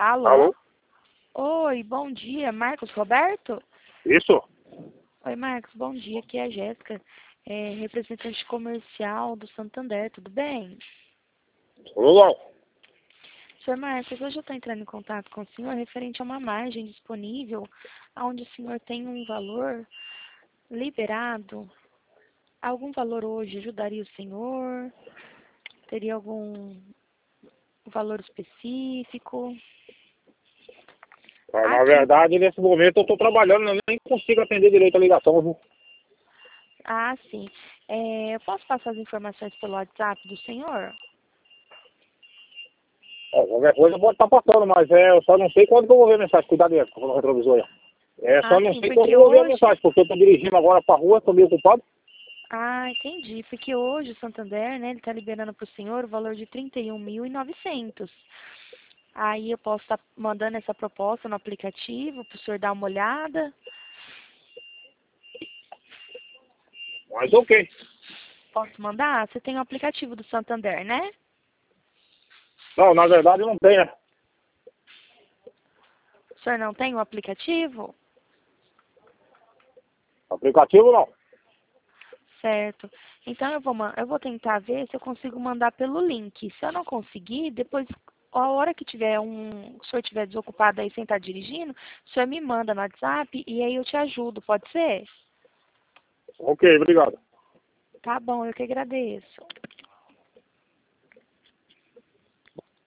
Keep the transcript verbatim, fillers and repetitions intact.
Alô? Alô? Oi, bom dia. Marcos Roberto? Isso? Oi, Marcos, bom dia. Aqui é a Jéssica, é, representante comercial do Santander, tudo bem? Tudo bom. senhor Marcos, hoje eu estou entrando em contato com o senhor referente a uma margem disponível, onde o senhor tem um valor liberado. Algum valor hoje ajudaria o senhor? Teria algum valor específico? Ah, na Aqui, verdade, nesse momento eu estou trabalhando, eu nem consigo atender direito a ligação, viu? ah, sim. É, eu posso passar as informações pelo WhatsApp do senhor? É, qualquer coisa pode estar passando, mas é, eu só não sei quando que eu vou ver a mensagem. Cuidado aí, com o retrovisor aí. É, só Ah, não sim, sei quando porque eu vou ver a hoje... mensagem, porque eu estou dirigindo agora para a rua, estou meio ocupado. Ah, entendi. Porque hoje o Santander, né, ele está liberando para o senhor o valor de trinta e um mil e novecentos. Aí eu posso estar mandando essa proposta no aplicativo para o senhor dar uma olhada. Mas ok. Posso mandar? Você tem o aplicativo do Santander, né? Não, na verdade não tem, né? O senhor não tem o aplicativo? Aplicativo não. Certo. Então eu vou, ma- eu vou tentar ver se eu consigo mandar pelo link. Se eu não conseguir, depois, a hora que tiver um, o senhor estiver desocupado aí sem estar dirigindo, o senhor me manda no WhatsApp e aí eu te ajudo, pode ser? Ok, obrigado. Tá bom, eu que agradeço.